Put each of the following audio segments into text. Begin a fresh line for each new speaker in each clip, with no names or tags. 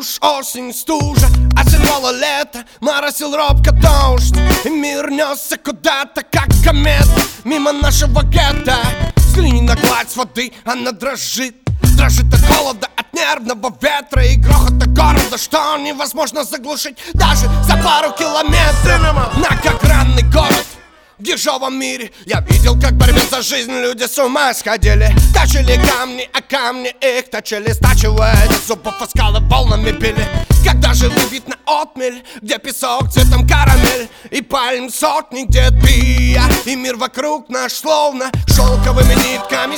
уж осень стужа, осенило лето, моросил робко дождь. И мир несся куда-то, как комета, мимо нашего гетто. Взгляни на гладь воды, она дрожит. Дрожит от холода, от нервного ветра и грохота города, что невозможно заглушить даже за пару километров. Многогранный город в ежовом мире. Я видел, как в борьбе за жизнь люди с ума сходили. Точили камни, а камни их точили, стачивая из зубов, а скалы волнами били. Когда живый вид на отмель, где песок цветом карамель, и пальм сотни, где ты и я, и мир вокруг наш словно шелковыми нитками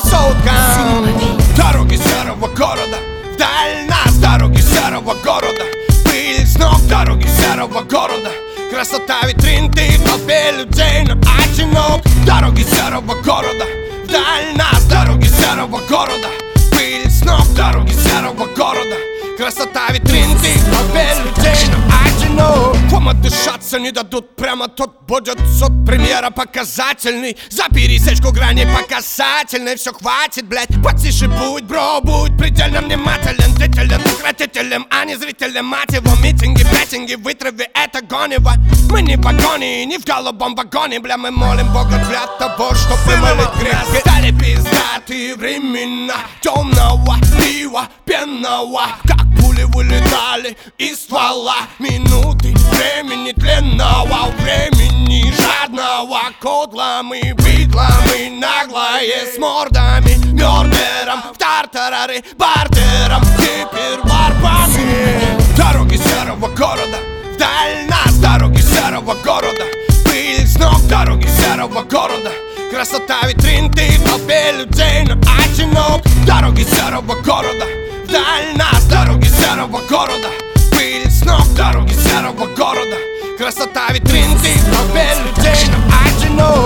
соткан. Дороги серого города, вдаль нас дороги серого города. Пыль с ног дороги серого города. Красота витрин, ты в толпе людей, но одинок. Дороги серого города, вдаль нас дороги серого города. Пыль с ног дороги серого города. Красота витрин, ты в толпе людей, но одинок. Вам отдышаться не дадут, прямо тут будет суд. Премьера показательный, за пересечку грани по касательной. Все хватит, блять, потише будь, бро, будь предельно внимателен. Длителен, укротителем, а не зрителем. Мать его, митинги, беттинги, вытрави это гонево. Мы не в агонии, не в голубом вагоне. Бля, мы молим Бога для того, чтоб вымолить грехи. Стали пиздатые времена темного пива пенного. Как пули вылетали из ствола. Минуты времени тленного, времени жадного. Кодлами, быдлами, наглые с мордами, мёрдером, в тартарары, бартером, теперь варпами. Дороги серого города, вдаль нас дороги серого города. Пыль с ног дороги серого города. Красота витрин, ты в толпе людей, но одинок. Дороги серого города, вдаль нас дороги серого города. Пыль с ног дороги серого города. Красота витрин, ты в толпе людей, но одинок.